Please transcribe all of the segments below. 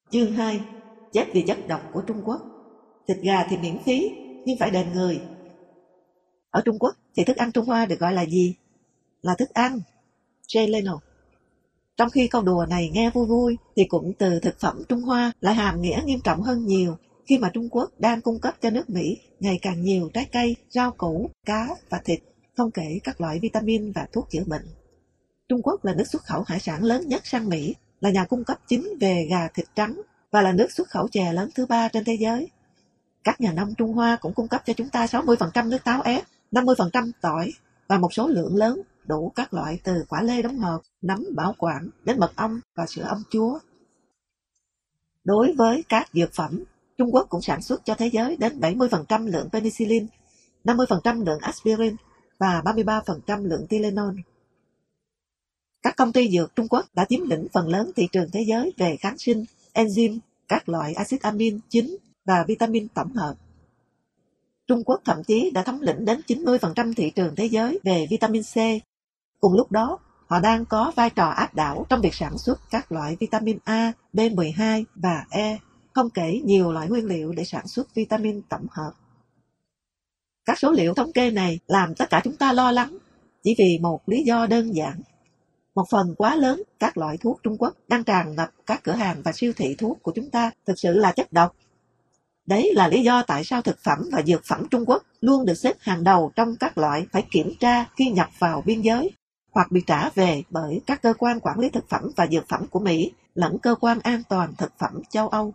Chương 2. Chết vì chất độc của Trung Quốc. Thịt gà thì miễn phí, nhưng phải đền người. Ở Trung Quốc thì thức ăn Trung Hoa được gọi là gì? Là thức ăn. Jay Leno. Trong khi câu đùa này nghe vui vui, thì cụm từ thực phẩm Trung Hoa lại hàm nghĩa nghiêm trọng hơn nhiều, khi mà Trung Quốc đang cung cấp cho nước Mỹ ngày càng nhiều trái cây, rau củ, cá và thịt, không kể các loại vitamin và thuốc chữa bệnh. Trung Quốc là nước xuất khẩu hải sản lớn nhất sang Mỹ, là nhà cung cấp chính về gà thịt trắng và là nước xuất khẩu chè lớn thứ 3 trên thế giới. Các nhà nông Trung Hoa cũng cung cấp cho chúng ta 60% nước táo ép, 50% tỏi và một số lượng lớn đủ các loại từ quả lê đóng hộp, nấm bảo quản đến mật ong và sữa ong chúa. Đối với các dược phẩm, Trung Quốc cũng sản xuất cho thế giới đến 70% lượng penicillin, 50% lượng aspirin và 33% lượng Tylenol. Các công ty dược Trung Quốc đã chiếm lĩnh phần lớn thị trường thế giới về kháng sinh, enzyme, các loại axit amin chính và vitamin tổng hợp. Trung Quốc thậm chí đã thống lĩnh đến 90% thị trường thế giới về vitamin C. Cùng lúc đó, họ đang có vai trò áp đảo trong việc sản xuất các loại vitamin A, B12 và E, không kể nhiều loại nguyên liệu để sản xuất vitamin tổng hợp. Các số liệu thống kê này làm tất cả chúng ta lo lắng, chỉ vì một lý do đơn giản. Một phần quá lớn các loại thuốc Trung Quốc đang tràn ngập các cửa hàng và siêu thị thuốc của chúng ta thực sự là chất độc. Đấy là lý do tại sao thực phẩm và dược phẩm Trung Quốc luôn được xếp hàng đầu trong các loại phải kiểm tra khi nhập vào biên giới, hoặc bị trả về bởi các cơ quan quản lý thực phẩm và dược phẩm của Mỹ lẫn cơ quan an toàn thực phẩm châu Âu.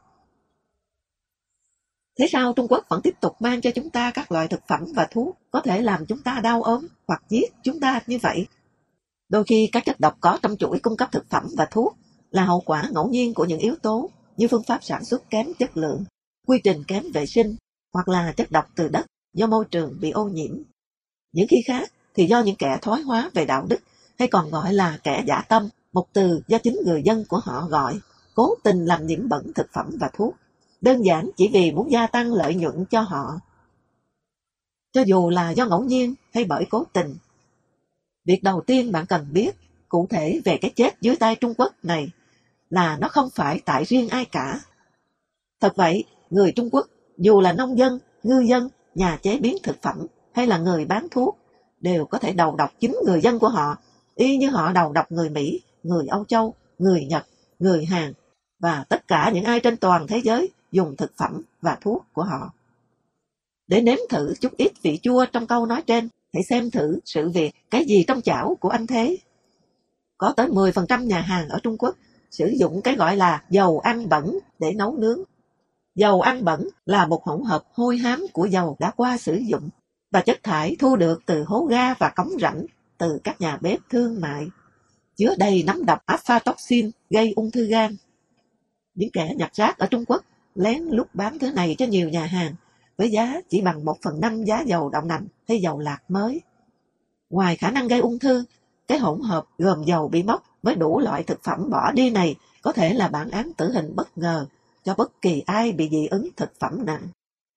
Thế sao Trung Quốc vẫn tiếp tục mang cho chúng ta các loại thực phẩm và thuốc có thể làm chúng ta đau ốm hoặc giết chúng ta như vậy? Đôi khi các chất độc có trong chuỗi cung cấp thực phẩm và thuốc là hậu quả ngẫu nhiên của những yếu tố như phương pháp sản xuất kém chất lượng, quy trình kém vệ sinh, hoặc là chất độc từ đất do môi trường bị ô nhiễm. Những khi khác thì do những kẻ thoái hóa về đạo đức, hay còn gọi là kẻ dã tâm, một từ do chính người dân của họ gọi, cố tình làm nhiễm bẩn thực phẩm và thuốc, đơn giản chỉ vì muốn gia tăng lợi nhuận cho họ. Cho dù là do ngẫu nhiên hay bởi cố tình, việc đầu tiên bạn cần biết cụ thể về cái chết dưới tay Trung Quốc này là nó không phải tại riêng ai cả. Thật vậy, người Trung Quốc, dù là nông dân, ngư dân, nhà chế biến thực phẩm hay là người bán thuốc, đều có thể đầu độc chính người dân của họ, y như họ đầu độc người Mỹ, người Âu Châu, người Nhật, người Hàn và tất cả những ai trên toàn thế giới dùng thực phẩm và thuốc của họ. Để nếm thử chút ít vị chua trong câu nói trên, hãy xem thử sự việc cái gì trong chảo của anh thế. Có tới 10% nhà hàng ở Trung Quốc sử dụng cái gọi là dầu ăn bẩn để nấu nướng. Dầu ăn bẩn là một hỗn hợp hôi hám của dầu đã qua sử dụng và chất thải thu được từ hố ga và cống rãnh từ các nhà bếp thương mại, chứa đầy nấm độc aflatoxin gây ung thư gan. Những kẻ nhặt rác ở Trung Quốc lén lút bán thứ này cho nhiều nhà hàng với giá chỉ bằng 1/5 giá dầu đậu nành hay dầu lạc mới. Ngoài khả năng gây ung thư, cái hỗn hợp gồm dầu bị mốc với đủ loại thực phẩm bỏ đi này có thể là bản án tử hình bất ngờ cho bất kỳ ai bị dị ứng thực phẩm nặng.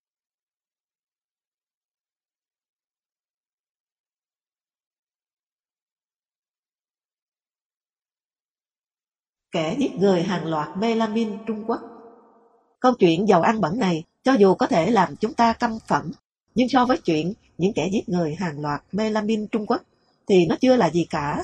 Kẻ giết người hàng loạt melamin Trung Quốc. Câu chuyện dầu ăn bẩn này, cho dù có thể làm chúng ta căm phẫn, nhưng so với chuyện những kẻ giết người hàng loạt melamin Trung Quốc thì nó chưa là gì cả.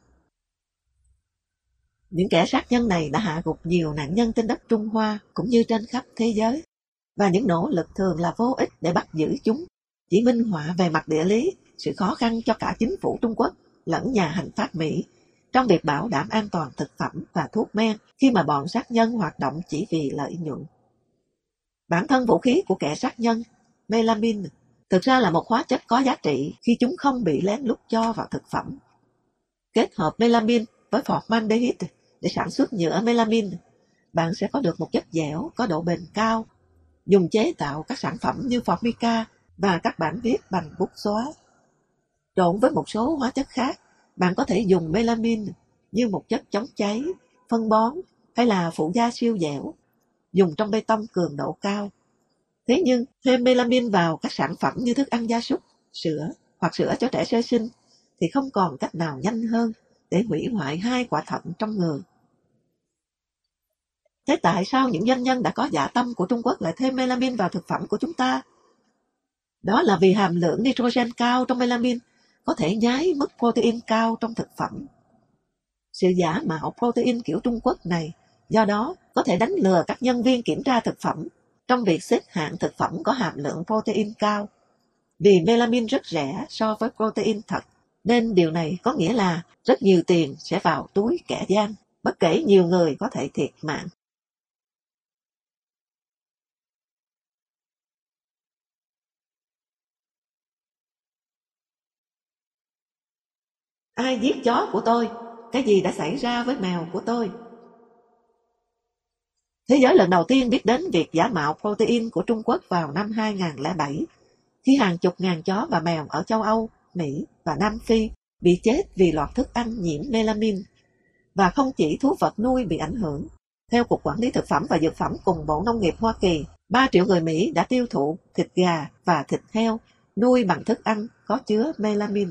Những kẻ sát nhân này đã hạ gục nhiều nạn nhân trên đất Trung Hoa cũng như trên khắp thế giới, và những nỗ lực thường là vô ích để bắt giữ chúng, chỉ minh họa về mặt địa lý sự khó khăn cho cả chính phủ Trung Quốc lẫn nhà hành pháp Mỹ trong việc bảo đảm an toàn thực phẩm và thuốc men khi mà bọn sát nhân hoạt động chỉ vì lợi nhuận. Bản thân vũ khí của kẻ sát nhân, melamin, thực ra là một hóa chất có giá trị khi chúng không bị lén lút cho vào thực phẩm. Kết hợp melamin với formaldehyde để sản xuất nhựa melamin, bạn sẽ có được một chất dẻo có độ bền cao, dùng chế tạo các sản phẩm như Formica và các bản viết bằng bút xóa. Trộn với một số hóa chất khác, bạn có thể dùng melamin như một chất chống cháy, phân bón hay là phụ gia siêu dẻo, dùng trong bê tông cường độ cao. Thế nhưng, thêm melamin vào các sản phẩm như thức ăn gia súc, sữa hoặc sữa cho trẻ sơ sinh thì không còn cách nào nhanh hơn để hủy hoại 2 quả thận trong người. Thế tại sao những doanh nhân đã có dạ tâm của Trung Quốc lại thêm melamin vào thực phẩm của chúng ta? Đó là vì hàm lượng nitrogen cao trong melamin có thể nhái mức protein cao trong thực phẩm. Sự giả mạo protein kiểu Trung Quốc này do đó có thể đánh lừa các nhân viên kiểm tra thực phẩm trong việc xếp hạng thực phẩm có hàm lượng protein cao. Vì melamin rất rẻ so với protein thật, nên điều này có nghĩa là rất nhiều tiền sẽ vào túi kẻ gian, bất kể nhiều người có thể thiệt mạng. Ai giết chó của tôi? Cái gì đã xảy ra với mèo của tôi? Thế giới lần đầu tiên biết đến việc giả mạo protein của Trung Quốc vào năm 2007, khi hàng chục ngàn chó và mèo ở châu Âu, Mỹ và Nam Phi bị chết vì loạt thức ăn nhiễm melamin. Và không chỉ thú vật nuôi bị ảnh hưởng. Theo Cục Quản lý Thực phẩm và Dược phẩm cùng Bộ Nông nghiệp Hoa Kỳ, 3 triệu người Mỹ đã tiêu thụ thịt gà và thịt heo nuôi bằng thức ăn có chứa melamin.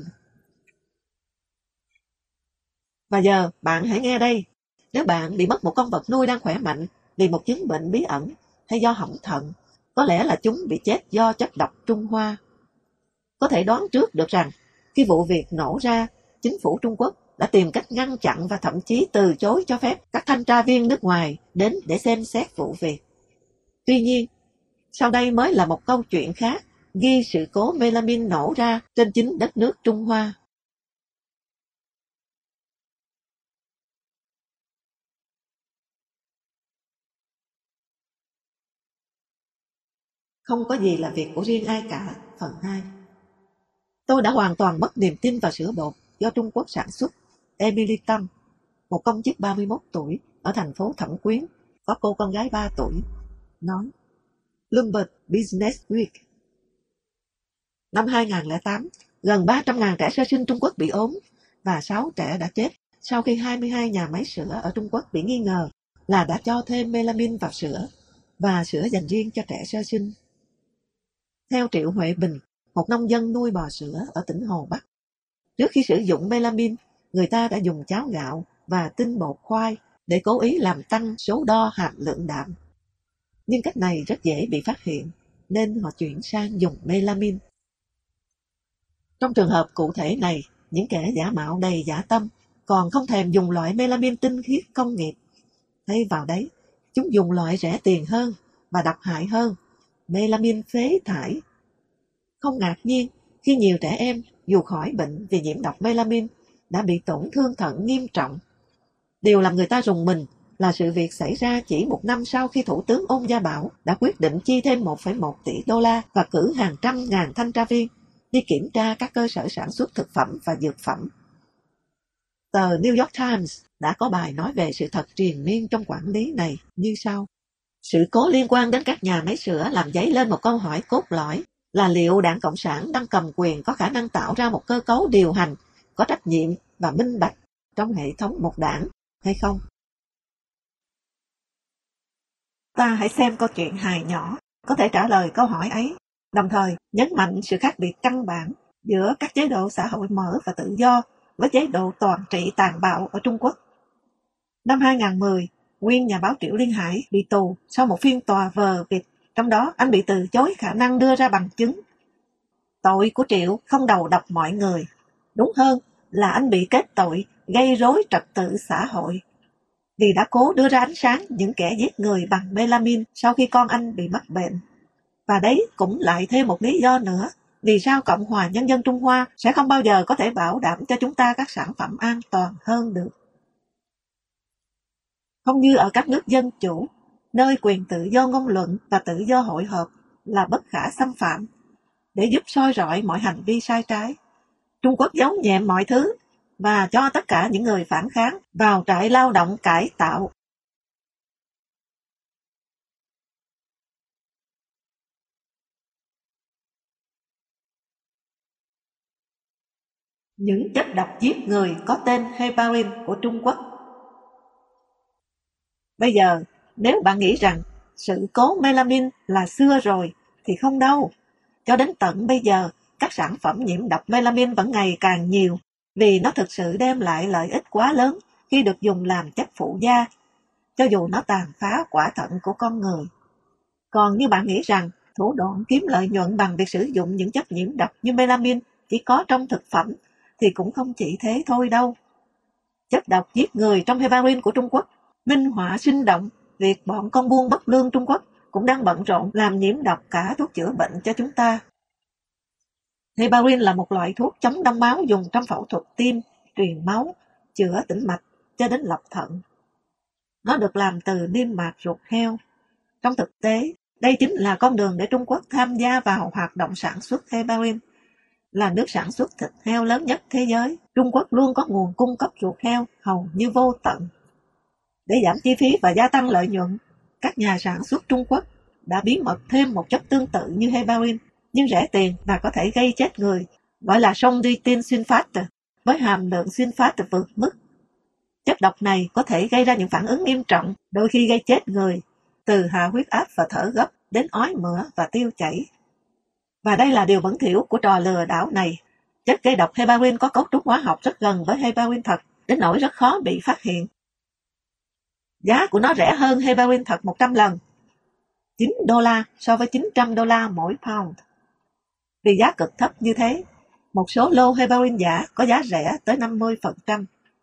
Và giờ bạn hãy nghe đây. Nếu bạn bị mất một con vật nuôi đang khỏe mạnh vì một chứng bệnh bí ẩn hay do hỏng thận, có lẽ là chúng bị chết do chất độc Trung Hoa. Có thể đoán trước được rằng, khi vụ việc nổ ra, chính phủ Trung Quốc đã tìm cách ngăn chặn và thậm chí từ chối cho phép các thanh tra viên nước ngoài đến để xem xét vụ việc. Tuy nhiên, sau đây mới là một câu chuyện khác ghi sự cố melamin nổ ra trên chính đất nước Trung Hoa. Không có gì là việc của riêng ai cả. Phần 2. Tôi đã hoàn toàn mất niềm tin vào sữa bột do Trung Quốc sản xuất. Emily Tâm, một công chức 31 tuổi ở thành phố Thẩm Quyến, có cô con gái 3 tuổi, nói. Bloomberg Business Week. Năm 2008, gần 300.000 trẻ sơ sinh Trung Quốc bị ốm và 6 trẻ đã chết sau khi 22 nhà máy sữa ở Trung Quốc bị nghi ngờ là đã cho thêm melamin vào sữa và sữa dành riêng cho trẻ sơ sinh. Theo Triệu Huệ Bình, một nông dân nuôi bò sữa ở tỉnh Hồ Bắc, trước khi sử dụng melamin, người ta đã dùng cháo gạo và tinh bột khoai để cố ý làm tăng số đo hàm lượng đạm. Nhưng cách này rất dễ bị phát hiện, nên họ chuyển sang dùng melamin. Trong trường hợp cụ thể này, những kẻ giả mạo đầy dã tâm còn không thèm dùng loại melamin tinh khiết công nghiệp. Thay vào đấy, chúng dùng loại rẻ tiền hơn và độc hại hơn, melamin phế thải. Không ngạc nhiên khi nhiều trẻ em dù khỏi bệnh vì nhiễm độc melamin đã bị tổn thương thận nghiêm trọng. Điều làm người ta rùng mình là sự việc xảy ra chỉ một năm sau khi Thủ tướng Ôn Gia Bảo đã quyết định chi thêm 1,1 tỷ đô la và cử hàng trăm ngàn thanh tra viên đi kiểm tra các cơ sở sản xuất thực phẩm và dược phẩm. Tờ New York Times đã có bài nói về sự thật triền miên trong quản lý này như sau. Sự cố liên quan đến các nhà máy sữa làm dấy lên một câu hỏi cốt lõi là liệu Đảng Cộng sản đang cầm quyền có khả năng tạo ra một cơ cấu điều hành có trách nhiệm và minh bạch trong hệ thống một đảng hay không? Ta hãy xem câu chuyện hài nhỏ có thể trả lời câu hỏi ấy, đồng thời nhấn mạnh sự khác biệt căn bản giữa các chế độ xã hội mở và tự do với chế độ toàn trị tàn bạo ở Trung Quốc. Năm 2010, nguyên nhà báo Triệu Liên Hải bị tù sau một phiên tòa vờ vịt, trong đó anh bị từ chối khả năng đưa ra bằng chứng. Tội của Triệu không đầu độc mọi người, đúng hơn là anh bị kết tội gây rối trật tự xã hội, vì đã cố đưa ra ánh sáng những kẻ giết người bằng melamin sau khi con anh bị mắc bệnh. Và đấy cũng lại thêm một lý do nữa, vì sao Cộng hòa Nhân dân Trung Hoa sẽ không bao giờ có thể bảo đảm cho chúng ta các sản phẩm an toàn hơn được. Không như ở các nước dân chủ, nơi quyền tự do ngôn luận và tự do hội họp là bất khả xâm phạm, để giúp soi rọi mọi hành vi sai trái. Trung Quốc giấu nhẹm mọi thứ và cho tất cả những người phản kháng vào trại lao động cải tạo. Những chất độc giết người có tên heparin của Trung Quốc. Bây giờ, nếu bạn nghĩ rằng sự cố melamin là xưa rồi, thì không đâu. Cho đến tận bây giờ, các sản phẩm nhiễm độc melamin vẫn ngày càng nhiều, vì nó thực sự đem lại lợi ích quá lớn khi được dùng làm chất phụ gia. cho dù nó tàn phá quả thận của con người. Còn như bạn nghĩ rằng thủ đoạn kiếm lợi nhuận bằng việc sử dụng những chất nhiễm độc như melamine chỉ có trong thực phẩm, thì cũng không chỉ thế thôi đâu. Chất độc giết người trong heparin của Trung Quốc minh họa sinh động việc bọn con buôn bất lương Trung Quốc cũng đang bận rộn làm nhiễm độc cả thuốc chữa bệnh cho chúng ta. Heparin là một loại thuốc chống đông máu dùng trong phẫu thuật tim, truyền máu, chữa tĩnh mạch cho đến lọc thận. Nó được làm từ niêm mạc ruột heo. Trong thực tế, đây chính là con đường để Trung Quốc tham gia vào hoạt động sản xuất heparin. Là nước sản xuất thịt heo lớn nhất thế giới, Trung Quốc luôn có nguồn cung cấp ruột heo hầu như vô tận. Để giảm chi phí và gia tăng lợi nhuận, các nhà sản xuất Trung Quốc đã bí mật thêm một chất tương tự như heparin, nhưng rẻ tiền và có thể gây chết người, gọi là sonditin sulfate, với hàm lượng sulfate vượt mức. Chất độc này có thể gây ra những phản ứng nghiêm trọng, đôi khi gây chết người, từ hạ huyết áp và thở gấp đến ói mửa và tiêu chảy. Và đây là điều bẩn thỉu của trò lừa đảo này. Chất gây độc heparin có cấu trúc hóa học rất gần với heparin thật, đến nỗi rất khó bị phát hiện. Giá của nó rẻ hơn heparin thật 100 lần, $9 so với $900 mỗi pound. Vì giá cực thấp như thế, một số lô heparin giả có giá rẻ tới 50%.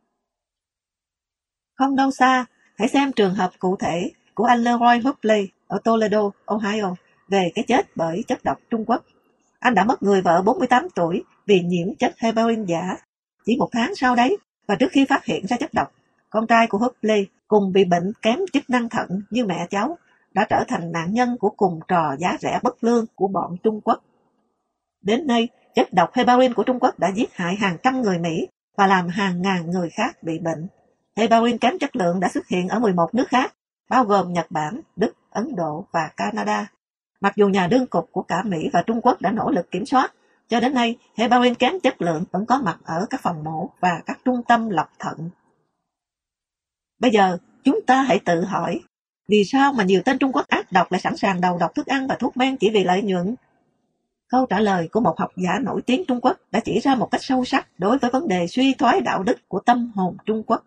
Không đâu xa, hãy xem trường hợp cụ thể của anh Leroy Hubley ở Toledo, Ohio, về cái chết bởi chất độc Trung Quốc. Anh đã mất người vợ 48 tuổi vì nhiễm chất heparin giả. Chỉ một tháng sau đấy, và trước khi phát hiện ra chất độc, con trai của Hubley cùng bị bệnh kém chức năng thận như mẹ cháu đã trở thành nạn nhân của cùng trò giá rẻ bất lương của bọn Trung Quốc. Đến nay, chất độc heparin của Trung Quốc đã giết hại hàng trăm người Mỹ và làm hàng ngàn người khác bị bệnh. Heparin kém chất lượng đã xuất hiện ở 11 nước khác, bao gồm Nhật Bản, Đức, Ấn Độ và Canada. Mặc dù nhà đương cục của cả Mỹ và Trung Quốc đã nỗ lực kiểm soát, cho đến nay heparin kém chất lượng vẫn có mặt ở các phòng mổ và các trung tâm lọc thận. Bây giờ, chúng ta hãy tự hỏi, vì sao mà nhiều tên Trung Quốc ác độc lại sẵn sàng đầu độc thức ăn và thuốc men chỉ vì lợi nhuận? Câu trả lời của một học giả nổi tiếng Trung Quốc đã chỉ ra một cách sâu sắc đối với vấn đề suy thoái đạo đức của tâm hồn Trung Quốc.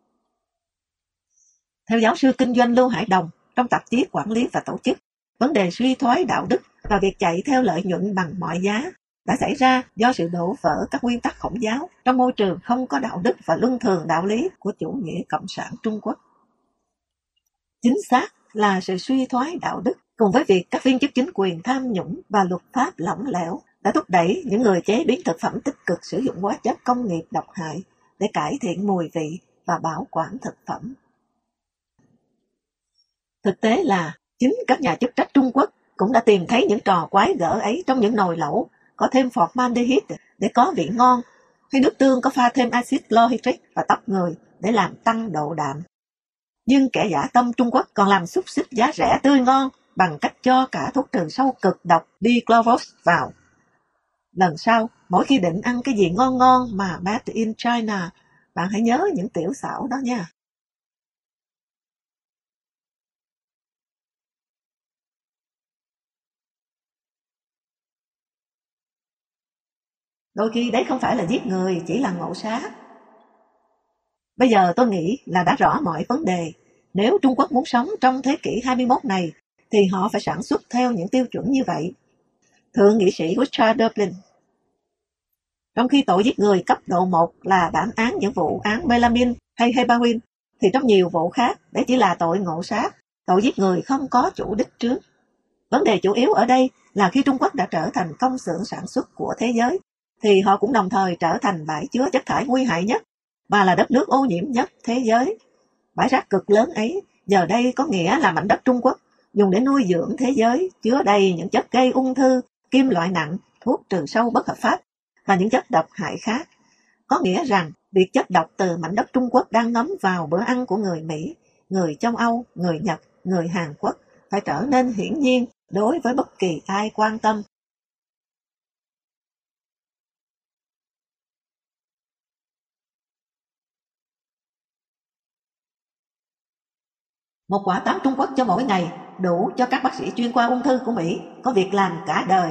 Theo giáo sư kinh doanh Lưu Hải Đồng trong tạp chí Quản lý và Tổ chức, vấn đề suy thoái đạo đức và việc chạy theo lợi nhuận bằng mọi giá đã xảy ra do sự đổ vỡ các nguyên tắc khổng giáo trong môi trường không có đạo đức và luân thường đạo lý của chủ nghĩa cộng sản Trung Quốc. Chính xác là sự suy thoái đạo đức cùng với việc các viên chức chính quyền tham nhũng và luật pháp lỏng lẻo đã thúc đẩy những người chế biến thực phẩm tích cực sử dụng hóa chất công nghiệp độc hại để cải thiện mùi vị và bảo quản thực phẩm. Thực tế là chính các nhà chức trách Trung Quốc cũng đã tìm thấy những trò quái gở ấy trong những nồi lẩu có thêm formaldehyde để có vị ngon, hay nước tương có pha thêm axit chlorhydric và tóc người để làm tăng độ đạm. Nhưng kẻ dã tâm Trung Quốc còn làm xúc xích giá rẻ tươi ngon bằng cách cho cả thuốc trừ sâu cực độc dichlorvos vào. Lần sau, mỗi khi định ăn cái gì ngon ngon mà made in China, bạn hãy nhớ những tiểu xảo đó nha. Đôi khi đấy không phải là giết người, chỉ là ngộ sát. Bây giờ tôi nghĩ là đã rõ mọi vấn đề. Nếu Trung Quốc muốn sống trong thế kỷ 21 này, thì họ phải sản xuất theo những tiêu chuẩn như vậy. Thượng nghị sĩ Richard Dublin. Trong khi tội giết người cấp độ 1 là bản án những vụ án melamine hay heparin, thì trong nhiều vụ khác, đấy chỉ là tội ngộ sát, tội giết người không có chủ đích trước. Vấn đề chủ yếu ở đây là khi Trung Quốc đã trở thành công xưởng sản xuất của thế giới, thì họ cũng đồng thời trở thành bãi chứa chất thải nguy hại nhất và là đất nước ô nhiễm nhất thế giới. Bãi rác cực lớn ấy giờ đây có nghĩa là mảnh đất Trung Quốc dùng để nuôi dưỡng thế giới, chứa đầy những chất gây ung thư, kim loại nặng, thuốc trừ sâu bất hợp pháp và những chất độc hại khác. Có nghĩa rằng việc chất độc từ mảnh đất Trung Quốc đang ngấm vào bữa ăn của người Mỹ, người châu Âu, người Nhật, người Hàn Quốc phải trở nên hiển nhiên đối với bất kỳ ai quan tâm. Một quả táo Trung Quốc cho mỗi ngày đủ cho các bác sĩ chuyên khoa ung thư của Mỹ có việc làm cả đời.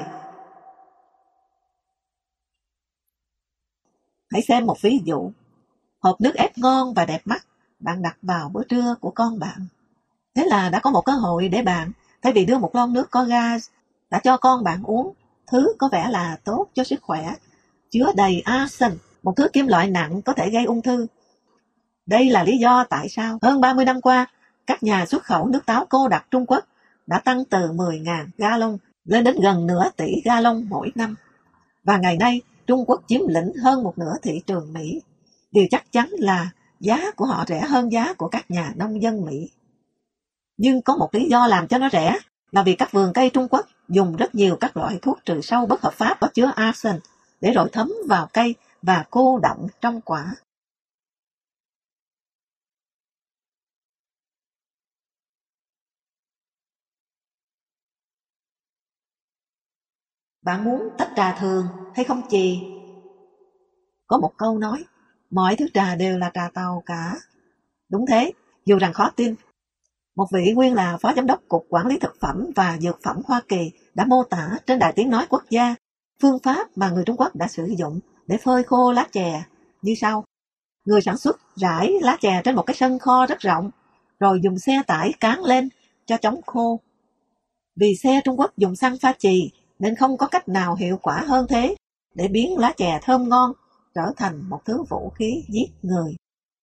Hãy xem một ví dụ. Hộp nước ép ngon và đẹp mắt bạn đặt vào bữa trưa của con bạn. Thế là đã có một cơ hội để bạn, thay vì đưa một lon nước có gas, đã cho con bạn uống thứ có vẻ là tốt cho sức khỏe, chứa đầy arsen, một thứ kim loại nặng có thể gây ung thư. Đây là lý do tại sao hơn 30 năm qua, các nhà xuất khẩu nước táo cô đặc Trung Quốc đã tăng từ 10.000 gallon lên đến gần nửa tỷ gallon mỗi năm. Và ngày nay, Trung Quốc chiếm lĩnh hơn một nửa thị trường Mỹ. Điều chắc chắn là giá của họ rẻ hơn giá của các nhà nông dân Mỹ. Nhưng có một lý do làm cho nó rẻ là vì các vườn cây Trung Quốc dùng rất nhiều các loại thuốc trừ sâu bất hợp pháp có chứa arsen để rồi thấm vào cây và cô đọng trong quả. Bạn muốn tách trà thường hay không chì? Có một câu nói, mọi thứ trà đều là trà tàu cả. Đúng thế, dù rằng khó tin. Một vị nguyên là Phó Giám đốc Cục Quản lý Thực phẩm và Dược phẩm Hoa Kỳ đã mô tả trên Đài Tiếng Nói Quốc gia phương pháp mà người Trung Quốc đã sử dụng để phơi khô lá chè như sau. Người sản xuất rải lá chè trên một cái sân kho rất rộng, rồi dùng xe tải cán lên cho chóng khô. Vì xe Trung Quốc dùng xăng pha chì nên không có cách nào hiệu quả hơn thế để biến lá chè thơm ngon trở thành một thứ vũ khí giết người.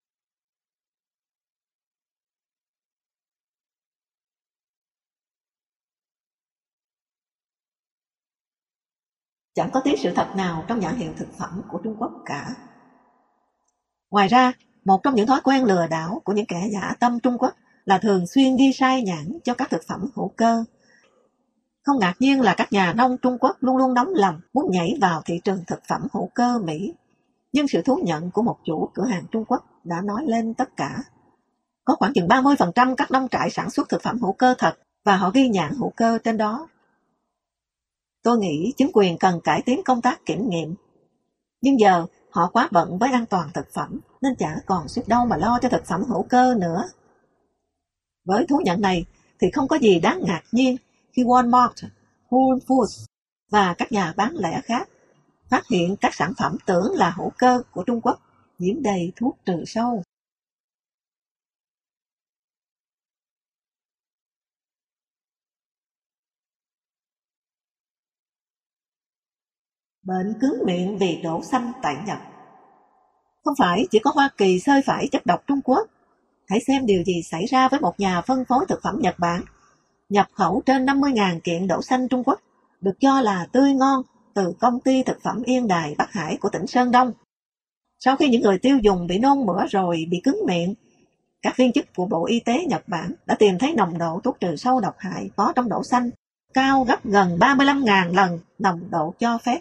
Chẳng có tí sự thật nào trong nhãn hiệu thực phẩm của Trung Quốc cả. Ngoài ra, một trong những thói quen lừa đảo của những kẻ dã tâm Trung Quốc là thường xuyên ghi sai nhãn cho các thực phẩm hữu cơ. Không ngạc nhiên là các nhà nông Trung Quốc luôn luôn nóng lòng muốn nhảy vào thị trường thực phẩm hữu cơ Mỹ. Nhưng sự thú nhận của một chủ cửa hàng Trung Quốc đã nói lên tất cả. Có khoảng chừng 30% các nông trại sản xuất thực phẩm hữu cơ thật và họ ghi nhãn hữu cơ trên đó. Tôi nghĩ chính quyền cần cải tiến công tác kiểm nghiệm. Nhưng giờ họ quá bận với an toàn thực phẩm nên chả còn sức đâu mà lo cho thực phẩm hữu cơ nữa. Với thú nhận này thì không có gì đáng ngạc nhiên khi Walmart, Whole Foods và các nhà bán lẻ khác phát hiện các sản phẩm tưởng là hữu cơ của Trung Quốc nhiễm đầy thuốc trừ sâu. Bệnh cứng miệng vì đổ xanh tại Nhật. Không phải chỉ có Hoa Kỳ xơi phải chất độc Trung Quốc. Hãy xem điều gì xảy ra với một nhà phân phối thực phẩm Nhật Bản. Nhập khẩu trên 50.000 kiện đậu xanh Trung Quốc, được cho là tươi ngon từ công ty thực phẩm Yên Đài Bắc Hải của tỉnh Sơn Đông. Sau khi những người tiêu dùng bị nôn mửa rồi bị cứng miệng, các viên chức của Bộ Y tế Nhật Bản đã tìm thấy nồng độ thuốc trừ sâu độc hại có trong đậu xanh cao gấp gần 35.000 lần nồng độ cho phép.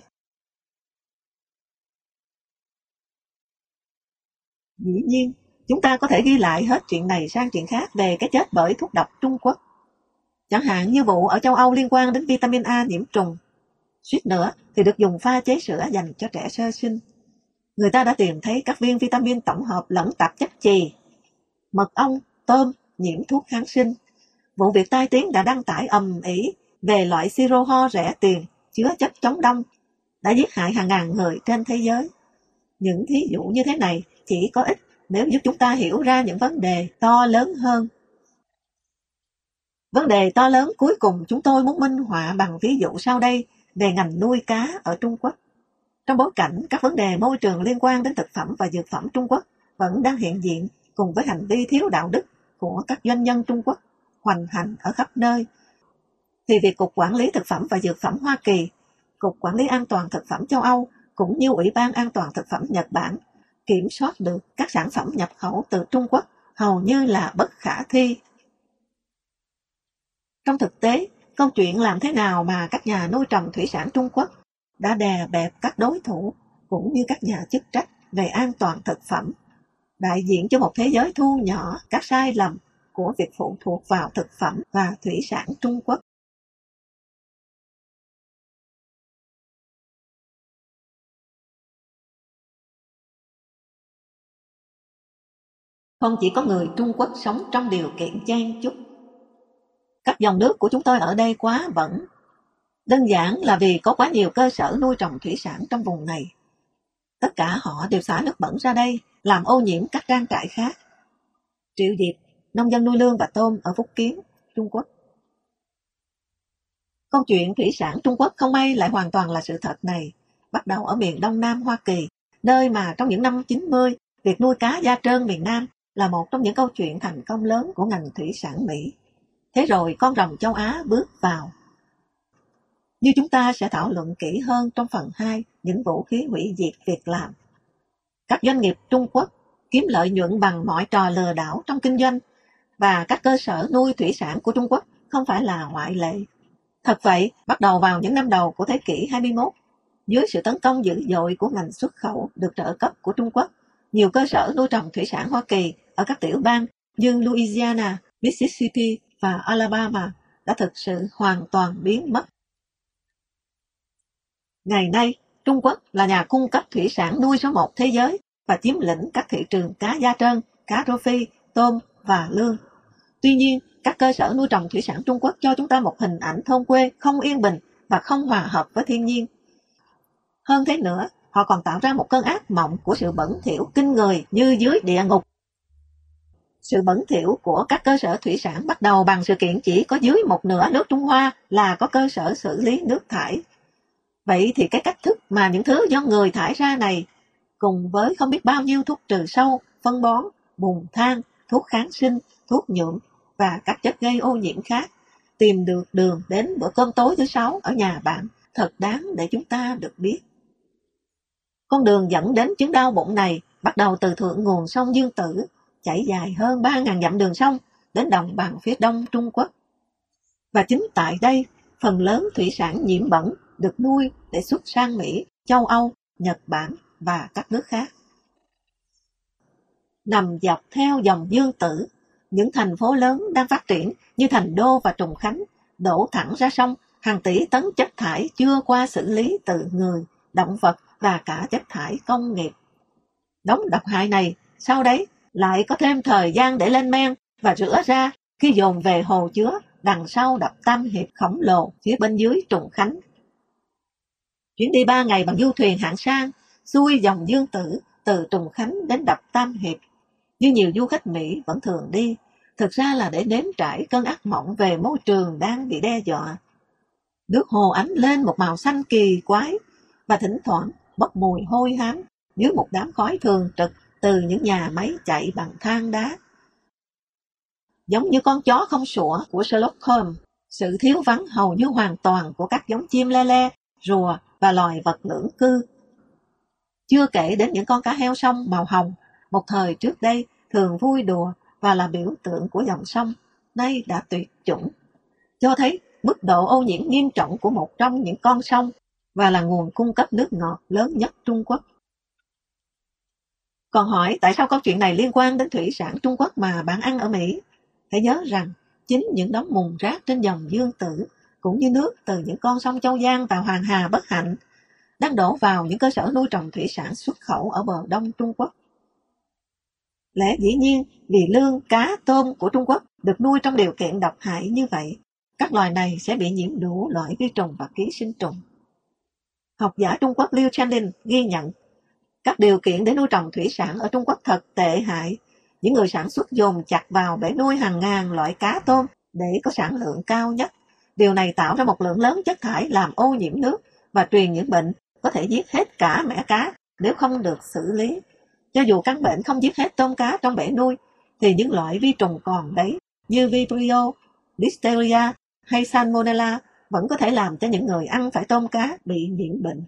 Dĩ nhiên, chúng ta có thể ghi lại hết chuyện này sang chuyện khác về cái chết bởi thuốc độc Trung Quốc. Chẳng hạn như vụ ở châu Âu liên quan đến vitamin A nhiễm trùng. Suýt nữa thì được dùng pha chế sữa dành cho trẻ sơ sinh. Người ta đã tìm thấy các viên vitamin tổng hợp lẫn tạp chất chì, mật ong, tôm nhiễm thuốc kháng sinh. Vụ việc tai tiếng đã đăng tải ầm ĩ về loại siro ho rẻ tiền chứa chất chống đông đã giết hại hàng ngàn người trên thế giới. Những thí dụ như thế này chỉ có ích nếu giúp chúng ta hiểu ra những vấn đề to lớn hơn. Vấn đề to lớn cuối cùng chúng tôi muốn minh họa bằng ví dụ sau đây về ngành nuôi cá ở Trung Quốc. Trong bối cảnh các vấn đề môi trường liên quan đến thực phẩm và dược phẩm Trung Quốc vẫn đang hiện diện cùng với hành vi thiếu đạo đức của các doanh nhân Trung Quốc hoành hành ở khắp nơi, thì việc Cục Quản lý Thực phẩm và Dược phẩm Hoa Kỳ, Cục Quản lý An toàn Thực phẩm châu Âu cũng như Ủy ban An toàn Thực phẩm Nhật Bản kiểm soát được các sản phẩm nhập khẩu từ Trung Quốc hầu như là bất khả thi. Trong thực tế, câu chuyện làm thế nào mà các nhà nuôi trồng thủy sản Trung Quốc đã đè bẹp các đối thủ cũng như các nhà chức trách về an toàn thực phẩm, đại diện cho một thế giới thu nhỏ các sai lầm của việc phụ thuộc vào thực phẩm và thủy sản Trung Quốc. Không chỉ có người Trung Quốc sống trong điều kiện chen chúc. Các dòng nước của chúng tôi ở đây quá bẩn. Đơn giản là vì có quá nhiều cơ sở nuôi trồng thủy sản trong vùng này. Tất cả họ đều xả nước bẩn ra đây, làm ô nhiễm các trang trại khác. Triệu Diệp, nông dân nuôi lương và tôm ở Phúc Kiến, Trung Quốc. Câu chuyện thủy sản Trung Quốc không may lại hoàn toàn là sự thật này, bắt đầu ở miền Đông Nam Hoa Kỳ, nơi mà trong những năm 90, việc nuôi cá da trơn miền Nam là một trong những câu chuyện thành công lớn của ngành thủy sản Mỹ. Thế rồi con rồng châu Á bước vào. Như chúng ta sẽ thảo luận kỹ hơn trong phần 2, những vũ khí hủy diệt việc làm. Các doanh nghiệp Trung Quốc kiếm lợi nhuận bằng mọi trò lừa đảo trong kinh doanh, và các cơ sở nuôi thủy sản của Trung Quốc không phải là ngoại lệ. Thật vậy, bắt đầu vào những năm đầu của thế kỷ 21, dưới sự tấn công dữ dội của ngành xuất khẩu được trợ cấp của Trung Quốc, nhiều cơ sở nuôi trồng thủy sản Hoa Kỳ ở các tiểu bang như Louisiana, Mississippi và Alabama đã thực sự hoàn toàn biến mất. Ngày nay, Trung Quốc là nhà cung cấp thủy sản nuôi số 1 thế giới và chiếm lĩnh các thị trường cá da trơn, cá rô phi, tôm và lương. Tuy nhiên, các cơ sở nuôi trồng thủy sản Trung Quốc cho chúng ta một hình ảnh thôn quê không yên bình và không hòa hợp với thiên nhiên. Hơn thế nữa, họ còn tạo ra một cơn ác mộng của sự bẩn thỉu kinh người như dưới địa ngục. Sự bẩn thỉu của các cơ sở thủy sản bắt đầu bằng sự kiện chỉ có dưới một nửa nước Trung Hoa là có cơ sở xử lý nước thải. Vậy thì cái cách thức mà những thứ do người thải ra này, cùng với không biết bao nhiêu thuốc trừ sâu, phân bón, bùn than, thuốc kháng sinh, thuốc nhuộm và các chất gây ô nhiễm khác, tìm được đường đến bữa cơm tối thứ 6 ở nhà bạn, thật đáng để chúng ta được biết. Con đường dẫn đến chứng đau bụng này bắt đầu từ thượng nguồn sông Dương Tử, chảy dài hơn 3.000 dặm đường sông đến đồng bằng phía đông Trung Quốc. Và chính tại đây, phần lớn thủy sản nhiễm bẩn được nuôi để xuất sang Mỹ, châu Âu, Nhật Bản và các nước khác. Nằm dọc theo dòng Dương Tử, những thành phố lớn đang phát triển như Thành Đô và Trùng Khánh đổ thẳng ra sông hàng tỷ tấn chất thải chưa qua xử lý từ người, động vật và cả chất thải công nghiệp. Đống độc hại này sau đấy lại có thêm thời gian để lên men và rửa ra khi dồn về hồ chứa đằng sau đập Tam Hiệp khổng lồ phía bên dưới Trùng Khánh. Chuyến đi 3 ngày bằng du thuyền hạng sang xuôi dòng Dương Tử từ Trùng Khánh đến đập Tam Hiệp, như nhiều du khách Mỹ vẫn thường đi, thực ra là để nếm trải cơn ác mộng về môi trường đang bị đe dọa. Nước hồ ánh lên một màu xanh kỳ quái và thỉnh thoảng bốc mùi hôi hám dưới một đám khói thường trực từ những nhà máy chạy bằng than đá. Giống như con chó không sủa của Sherlock Holmes, sự thiếu vắng hầu như hoàn toàn của các giống chim le le, rùa và loài vật lưỡng cư. Chưa kể đến những con cá heo sông màu hồng, một thời trước đây thường vui đùa và là biểu tượng của dòng sông, nay đã tuyệt chủng, cho thấy mức độ ô nhiễm nghiêm trọng của một trong những con sông và là nguồn cung cấp nước ngọt lớn nhất Trung Quốc. Còn hỏi tại sao câu chuyện này liên quan đến thủy sản Trung Quốc mà bạn ăn ở Mỹ? Hãy nhớ rằng chính những đống mùn rác trên dòng Dương Tử cũng như nước từ những con sông Châu Giang và Hoàng Hà bất hạnh đang đổ vào những cơ sở nuôi trồng thủy sản xuất khẩu ở bờ đông Trung Quốc. Lẽ dĩ nhiên vì lương, cá, tôm của Trung Quốc được nuôi trong điều kiện độc hại như vậy, các loài này sẽ bị nhiễm đủ loại vi trùng và ký sinh trùng. Học giả Trung Quốc Liu Chanlin ghi nhận các điều kiện để nuôi trồng thủy sản ở Trung Quốc thật tệ hại. Những người sản xuất dồn chặt vào bể nuôi hàng ngàn loại cá tôm để có sản lượng cao nhất. Điều này tạo ra một lượng lớn chất thải làm ô nhiễm nước và truyền những bệnh có thể giết hết cả mẻ cá nếu không được xử lý. Cho dù căn bệnh không giết hết tôm cá trong bể nuôi, thì những loại vi trùng còn đấy như Vibrio, Listeria hay Salmonella vẫn có thể làm cho những người ăn phải tôm cá bị nhiễm bệnh.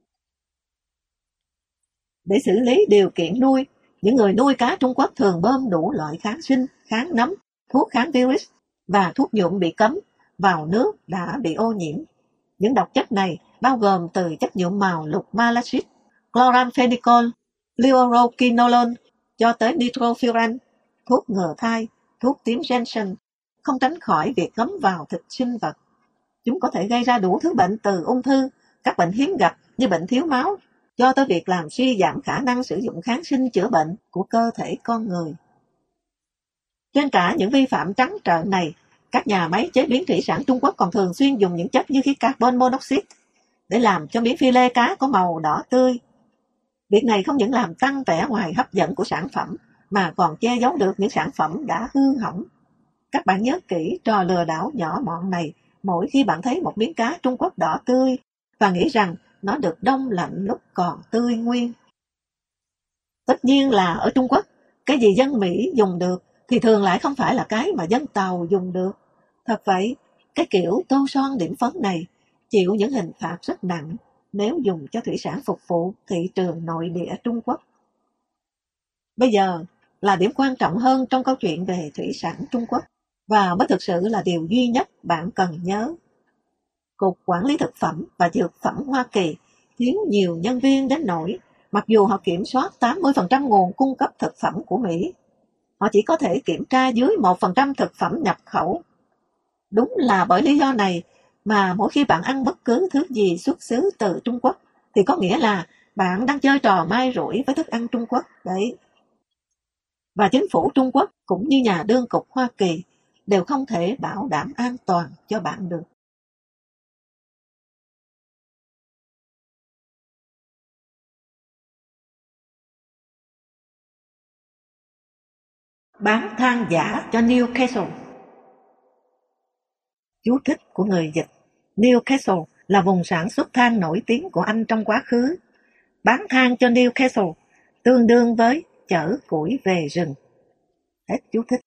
Để xử lý điều kiện nuôi, những người nuôi cá Trung Quốc thường bơm đủ loại kháng sinh, kháng nấm, thuốc kháng virus và thuốc nhuộm bị cấm vào nước đã bị ô nhiễm. Những độc chất này bao gồm từ chất nhuộm màu lục malachite, chloramphenicol, fluoroquinolone cho tới nitrofuran, thuốc ngừa thai, thuốc tím Janssen, không tránh khỏi việc ngấm vào thịt sinh vật. Chúng có thể gây ra đủ thứ bệnh từ ung thư, các bệnh hiếm gặp như bệnh thiếu máu, cho tới việc làm suy giảm khả năng sử dụng kháng sinh chữa bệnh của cơ thể con người. Trên cả những vi phạm trắng trợn này, các nhà máy chế biến thủy sản Trung Quốc còn thường xuyên dùng những chất như khí carbon monoxide để làm cho miếng phi lê cá có màu đỏ tươi. Việc này không những làm tăng vẻ ngoài hấp dẫn của sản phẩm, mà còn che giấu được những sản phẩm đã hư hỏng. Các bạn nhớ kỹ trò lừa đảo nhỏ mọn này mỗi khi bạn thấy một miếng cá Trung Quốc đỏ tươi và nghĩ rằng nó được đông lạnh lúc còn tươi nguyên. Tất nhiên là ở Trung Quốc, cái gì dân Mỹ dùng được thì thường lại không phải là cái mà dân Tàu dùng được. Thật vậy, cái kiểu tô son điểm phấn này chịu những hình phạt rất nặng nếu dùng cho thủy sản phục vụ thị trường nội địa Trung Quốc. Bây giờ là điểm quan trọng hơn trong câu chuyện về thủy sản Trung Quốc, và mới thực sự là điều duy nhất bạn cần nhớ. Cục Quản lý Thực phẩm và Dược phẩm Hoa Kỳ thiếu nhiều nhân viên đến nỗi mặc dù họ kiểm soát 80% nguồn cung cấp thực phẩm của Mỹ, họ chỉ có thể kiểm tra dưới 1% thực phẩm nhập khẩu. Đúng là bởi lý do này mà mỗi khi bạn ăn bất cứ thứ gì xuất xứ từ Trung Quốc thì có nghĩa là bạn đang chơi trò mai rủi với thức ăn Trung Quốc đấy. Và chính phủ Trung Quốc cũng như nhà đương cục Hoa Kỳ đều không thể bảo đảm an toàn cho bạn được. Bán than giả cho Newcastle. Chú thích của người dịch. Newcastle là vùng sản xuất than nổi tiếng của Anh trong quá khứ. Bán than cho Newcastle tương đương với chở củi về rừng. Hết chú thích.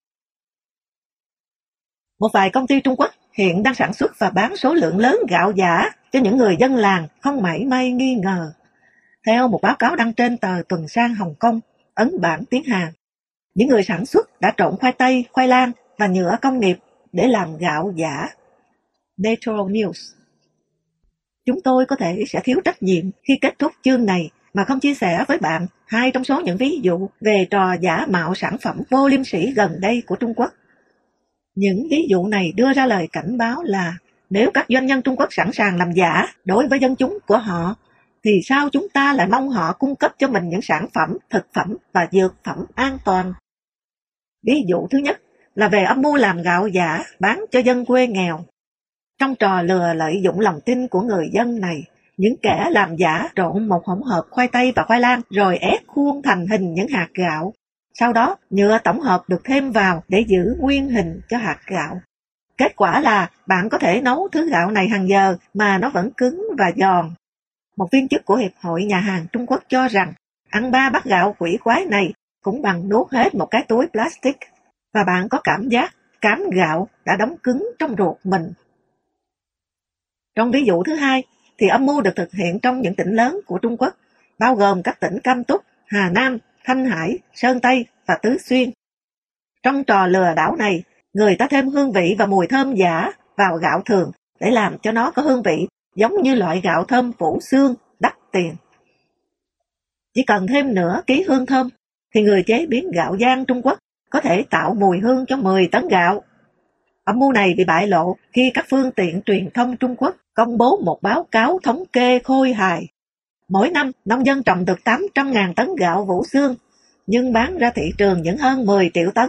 Một vài công ty Trung Quốc hiện đang sản xuất và bán số lượng lớn gạo giả cho những người dân làng không mảy may nghi ngờ. Theo một báo cáo đăng trên tờ Tuần San Hồng Kông, ấn bản tiếng Hàn, những người sản xuất đã trộn khoai tây, khoai lang và nhựa công nghiệp để làm gạo giả. Natural News. Chúng tôi có thể sẽ thiếu trách nhiệm khi kết thúc chương này mà không chia sẻ với bạn hai trong số những ví dụ về trò giả mạo sản phẩm vô liêm sỉ gần đây của Trung Quốc. Những ví dụ này đưa ra lời cảnh báo là nếu các doanh nhân Trung Quốc sẵn sàng làm giả đối với dân chúng của họ, thì sao chúng ta lại mong họ cung cấp cho mình những sản phẩm, thực phẩm và dược phẩm an toàn? Ví dụ thứ nhất là về âm mưu làm gạo giả bán cho dân quê nghèo. Trong trò lừa lợi dụng lòng tin của người dân này, những kẻ làm giả trộn một hỗn hợp khoai tây và khoai lang rồi ép khuôn thành hình những hạt gạo. Sau đó, nhựa tổng hợp được thêm vào để giữ nguyên hình cho hạt gạo. Kết quả là bạn có thể nấu thứ gạo này hàng giờ mà nó vẫn cứng và giòn. Một viên chức của Hiệp hội Nhà hàng Trung Quốc cho rằng ăn 3 bát gạo quỷ quái này cũng bằng nuốt hết một cái túi plastic, và bạn có cảm giác cám gạo đã đóng cứng trong ruột mình. Trong ví dụ thứ hai, thì âm mưu được thực hiện trong những tỉnh lớn của Trung Quốc, bao gồm các tỉnh Cam Túc, Hà Nam, Thanh Hải, Sơn Tây và Tứ Xuyên. Trong trò lừa đảo này, người ta thêm hương vị và mùi thơm giả vào gạo thường để làm cho nó có hương vị giống như loại gạo thơm phủ xương đắt tiền. Chỉ cần thêm nửa ký hương thơm thì người chế biến gạo Giang Trung Quốc có thể tạo mùi hương cho 10 tấn gạo. Âm mưu này bị bại lộ khi các phương tiện truyền thông Trung Quốc công bố một báo cáo thống kê khôi hài. Mỗi năm, nông dân trồng được 800.000 tấn gạo Vũ Xương, nhưng bán ra thị trường những hơn 10 triệu tấn.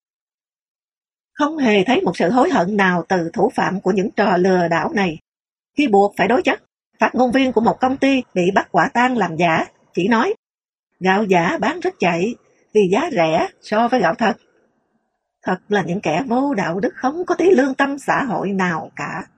Không hề thấy một sự hối hận nào từ thủ phạm của những trò lừa đảo này. Khi buộc phải đối chất, phát ngôn viên của một công ty bị bắt quả tang làm giả chỉ nói gạo giả bán rất chạy vì giá rẻ so với gạo thật. Thật là những kẻ vô đạo đức, không có tí lương tâm xã hội nào cả.